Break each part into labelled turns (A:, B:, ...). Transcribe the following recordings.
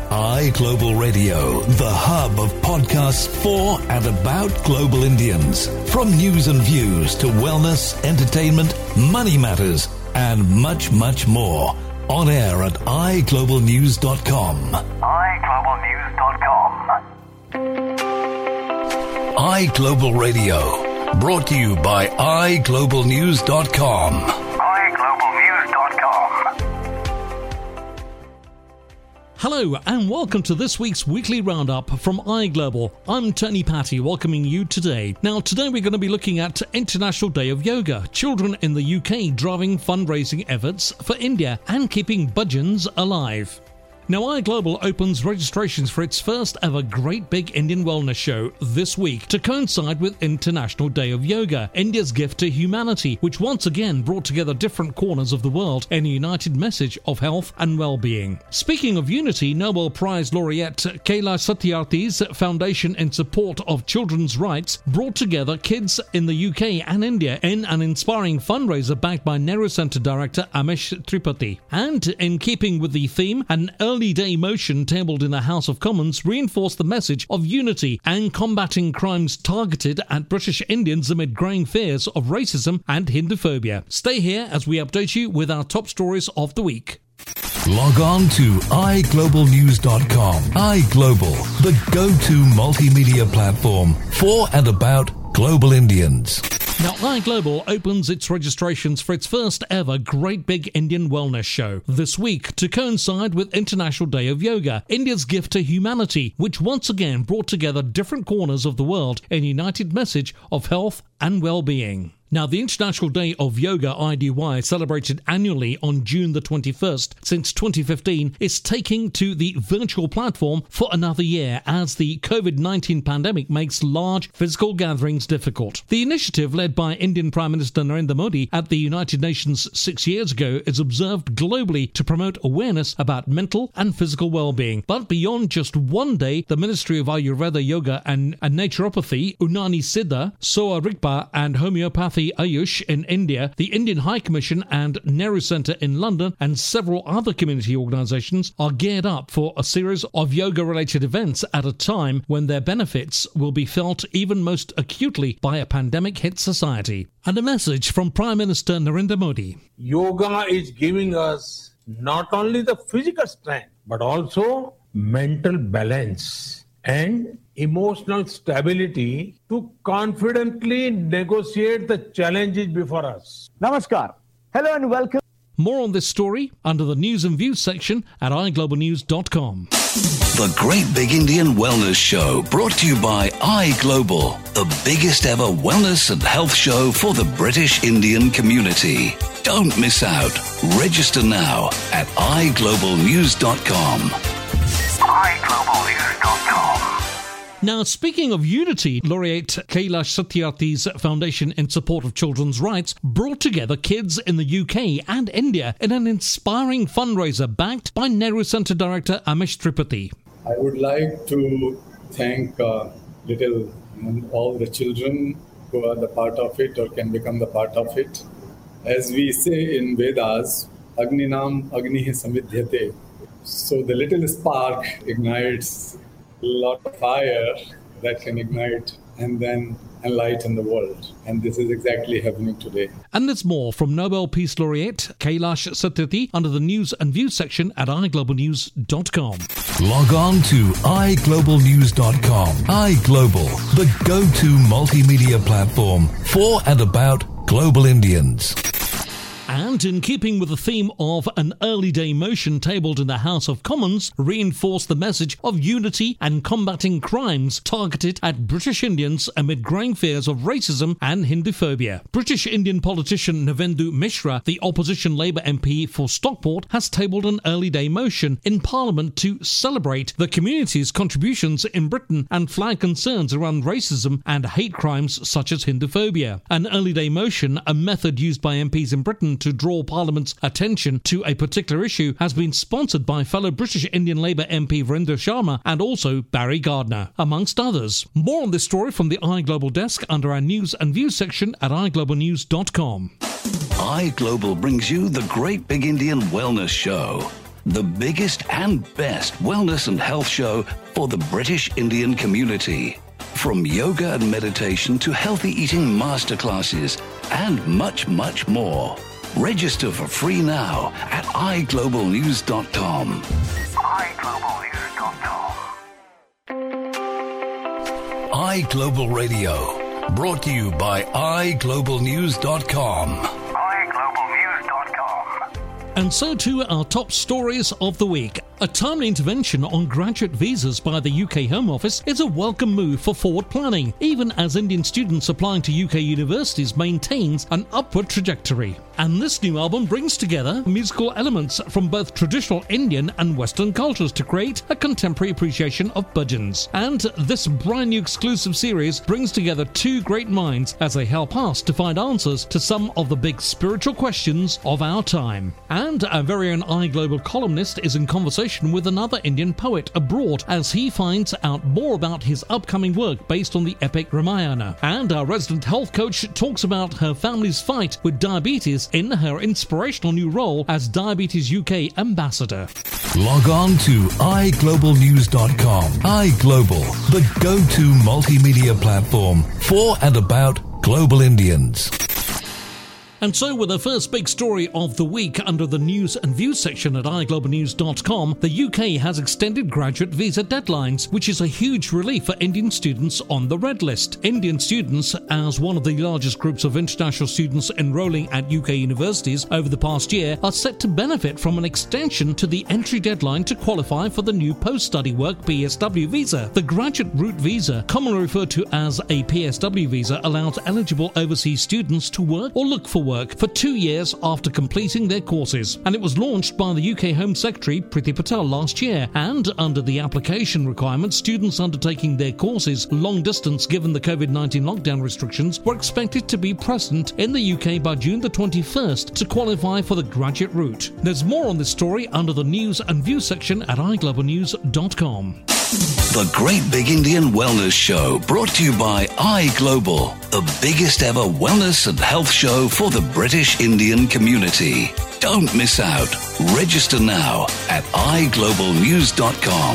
A: iGlobal Radio, the hub of podcasts for and about global Indians. From news and views to wellness, entertainment, money matters, and much, much more. On air at iGlobalnews.com. iGlobal Radio, brought to you by iGlobalnews.com.
B: Hello and welcome to this week's weekly roundup from iGlobal. I'm Tony Patty, welcoming you today. Now, today we're going to be looking at International Day of Yoga, children in the UK driving fundraising efforts for India and keeping bhajans alive. Now, iGlobal opens registrations for its first ever Great Big Indian Wellness Show this week to coincide with International Day of Yoga, India's gift to humanity, which once again brought together different corners of the world in a united message of health and well-being. Speaking of unity, Nobel Prize laureate Kailash Satyarthi's Foundation in Support of Children's Rights brought together kids in the UK and India in an inspiring fundraiser backed by Nehru Centre director Amish Tripathi. And in keeping with the theme, an early day motion tabled in the House of Commons reinforced the message of unity and combating crimes targeted at British Indians amid growing fears of racism and Hinduphobia. Stay here as we update you with our top stories of the week.
A: Log on to iGlobalnews.com. iGlobal, the go-to multimedia platform for and about global Indians.
B: Now, iGlobal opens its registrations for its first ever Great Big Indian Wellness Show this week to coincide with International Day of Yoga, India's gift to humanity, which once again brought together different corners of the world in a united message of health and well-being. Now, the International Day of Yoga, IDY, celebrated annually on June the 21st since 2015, is taking to the virtual platform for another year as the COVID-19 pandemic makes large physical gatherings difficult. The initiative, led by Indian Prime Minister Narendra Modi at the United Nations 6 years ago, is observed globally to promote awareness about mental and physical well-being. But beyond just one day, the Ministry of Ayurveda, Yoga and Naturopathy, Unani Siddha, Soa Rigpa and Homeopathy Ayush in India, the Indian High Commission and Nehru Centre in London, and several other community organisations are geared up for a series of yoga-related events at a time when their benefits will be felt even most acutely by a pandemic-hit society. And a message from Prime Minister Narendra Modi.
C: Yoga is giving us not only the physical strength, but also mental balance and emotional stability to confidently negotiate the challenges before us.
D: Namaskar. Hello and welcome.
B: More on this story under the News and Views section at iGlobalnews.com.
A: The Great Big Indian Wellness Show, brought to you by iGlobal, the biggest ever wellness and health show for the British Indian community. Don't miss out. Register now at iGlobalnews.com. iGlobalnews.com.
B: Now, speaking of unity, laureate Kailash Satyarthi's Foundation in Support of Children's Rights brought together kids in the UK and India in an inspiring fundraiser backed by Nehru Centre director Amish Tripathi.
E: I would like to thank all the children who are the part of it or can become the part of it. As we say in Vedas, Agninam Agnihi Samvidhyate. So the little spark ignites a lot of fire that can ignite and then enlighten the world. And this is exactly happening today.
B: And there's more from Nobel Peace Laureate Kailash Satyarthi under the News and Views section at iGlobalnews.com.
A: Log on to iGlobalnews.com. iGlobal, the go-to multimedia platform for and about global Indians.
B: And in keeping with the theme of an early day motion tabled in the House of Commons, reinforced the message of unity and combating crimes targeted at British Indians amid growing fears of racism and Hinduphobia. British Indian politician Navendu Mishra, the opposition Labour MP for Stockport, has tabled an early day motion in Parliament to celebrate the community's contributions in Britain and flag concerns around racism and hate crimes such as Hinduphobia. An early day motion, a method used by MPs in Britain to draw Parliament's attention to a particular issue, has been sponsored by fellow British Indian Labour MP Virendra Sharma and also Barry Gardner, amongst others. More on this story from the iGlobal desk under our News and Views section at iGlobalnews.com.
A: iGlobal brings you the Great Big Indian Wellness Show. the biggest and best wellness and health show for the British Indian community. From yoga and meditation to healthy eating masterclasses and much, much more. Register for free now at iglobalnews.com. iglobalnews.com. iGlobal Radio, brought to you by iglobalnews.com.
B: And so to our top stories of the week. A timely intervention on graduate visas by the UK Home Office is a welcome move for forward planning, even as Indian students applying to UK universities maintains an upward trajectory. And this new album brings together musical elements from both traditional Indian and Western cultures to create a contemporary appreciation of bhajans. And this brand new exclusive series brings together two great minds as they help us to find answers to some of the big spiritual questions of our time. And our very own iGlobal columnist is in conversation with another Indian poet abroad as he finds out more about his upcoming work based on the epic Ramayana. And our resident health coach talks about her family's fight with diabetes in her inspirational new role as Diabetes UK ambassador.
A: Log on to iglobalnews.com. iGlobal, the go-to multimedia platform for and about global Indians.
B: And so with the first big story of the week under the News and Views section at iglobalnews.com, the UK has extended graduate visa deadlines, which is a huge relief for Indian students on the red list. Indian students, as one of the largest groups of international students enrolling at UK universities over the past year, are set to benefit from an extension to the entry deadline to qualify for the new post-study work PSW visa. The graduate route visa, commonly referred to as a PSW visa, allows eligible overseas students to work or look for work for 2 years after completing their courses, and it was launched by the UK Home Secretary Priti Patel last year. And under the application requirements, students undertaking their courses long distance given the COVID-19 lockdown restrictions were expected to be present in the UK by June the 21st to qualify for the graduate route. There's more on this story under the News and Views section at iglobalnews.com.
A: The Great Big Indian Wellness Show, brought to you by iGlobal, the biggest ever wellness and health show for the British Indian community. Don't miss out. Register now at iglobalnews.com.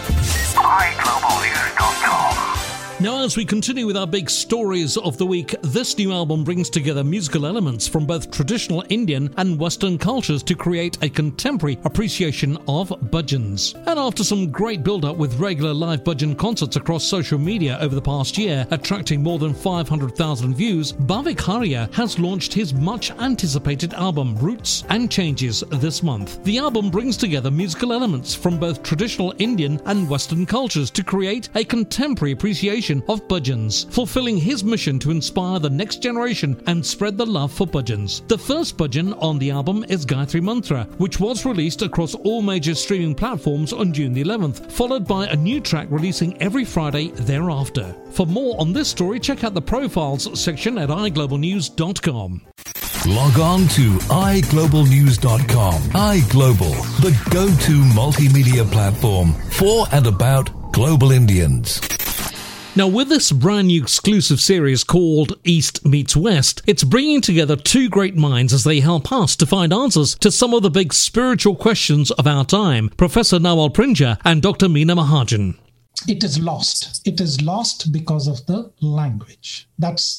A: iglobalnews.com.
B: Now, as we continue with our big stories of the week, this new album brings together musical elements from both traditional Indian and Western cultures to create a contemporary appreciation of bhajans. And after some great build-up with regular live bhajan concerts across social media over the past year, attracting more than 500,000 views, Bhavik Haria has launched his much-anticipated album Roots and Changes this month. The album brings together musical elements from both traditional Indian and Western cultures to create a contemporary appreciation of bhajans, fulfilling his mission to inspire the next generation and spread the love for bhajans. The first bhajan on the album is Gayatri Mantra, which was released across all major streaming platforms on June the 11th, followed by a new track releasing every Friday thereafter. For more on this story, check out the profiles section at iglobalnews.com.
A: Log on to iglobalnews.com. iGlobal, the go-to multimedia platform for and about global Indians.
B: Now, with this brand new exclusive series called East Meets West, it's bringing together two great minds as they help us to find answers to some of the big spiritual questions of our time, Professor Nawal Prinjar and Dr. Meena Mahajan.
F: It is lost. It is lost because of the language.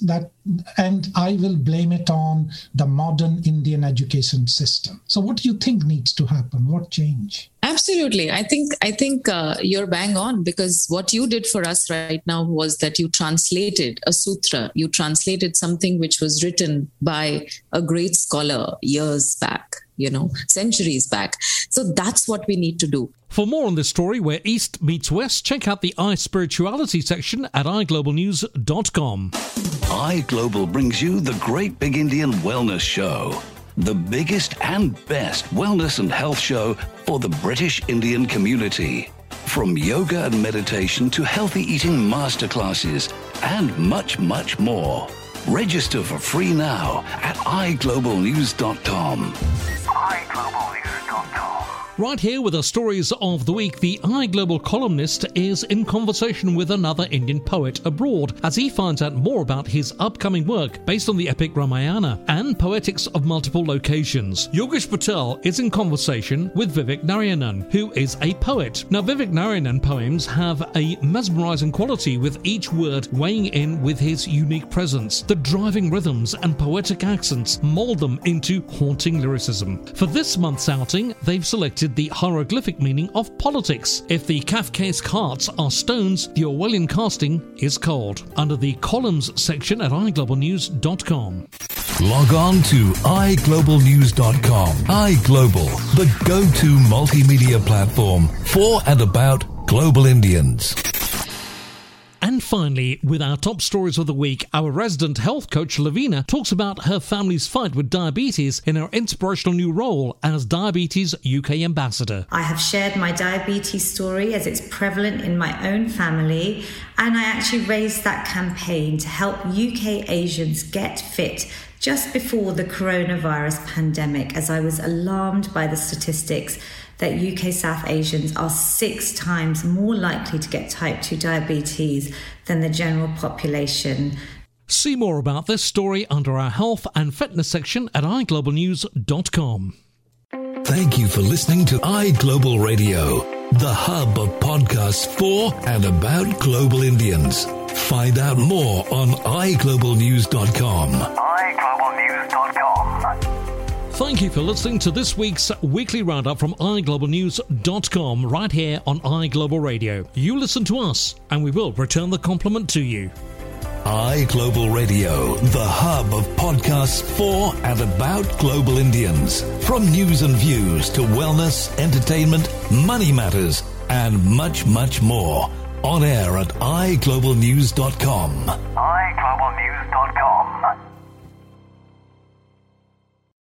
F: And I will blame it on the modern Indian education system. So what do you think needs to happen? What change?
G: Absolutely. I think you're bang on, because what you did for us right now was that you translated a sutra. You translated something which was written by a great scholar years back, centuries back. So that's what we need to do.
B: For more on this story, where East meets West, check out the iSpirituality section at iglobalnews.com.
A: iGlobal brings you the Great Big Indian Wellness Show, the biggest and best wellness and health show for the British Indian community. From yoga and meditation to healthy eating masterclasses and much, much more. Register for free now at iglobalnews.com. iglobalnews.com.
B: Right here with our stories of the week, the iGlobal columnist is in conversation with another Indian poet abroad as he finds out more about his upcoming work based on the epic Ramayana and poetics of multiple locations. Yogesh Patel is in conversation with Vivek Narayanan, who is a poet. Now, Vivek Narayanan poems have a mesmerizing quality, with each word weighing in with his unique presence. The driving rhythms and poetic accents mold them into haunting lyricism. For this month's outing, they've selected the hieroglyphic meaning of politics. If the Kafkaesque hearts are stones, the Orwellian casting is cold. Under the columns section at iglobalnews.com.
A: Log on to iglobalnews.com. iGlobal, the go-to multimedia platform for and about global Indians.
B: And finally, with our top stories of the week, our resident health coach Lavina talks about her family's fight with diabetes in her inspirational new role as Diabetes UK Ambassador.
H: I have shared my diabetes story as it's prevalent in my own family, and I actually raised that campaign to help UK Asians get fit just before the coronavirus pandemic, as I was alarmed by the statistics that UK South Asians are 6 times more likely to get type 2 diabetes than the general population.
B: See more about this story under our health and fitness section at iglobalnews.com.
A: Thank you for listening to iGlobal Radio, the hub of podcasts for and about global Indians. Find out more on iglobalnews.com. iglobalnews.com.
B: Thank you for listening to this week's weekly roundup from iglobalnews.com right here on iGlobal Radio. You listen to us and we will return the compliment to you.
A: iGlobal Radio, the hub of podcasts for and about global Indians. From news and views to wellness, entertainment, money matters, and much, much more. On air at iglobalnews.com.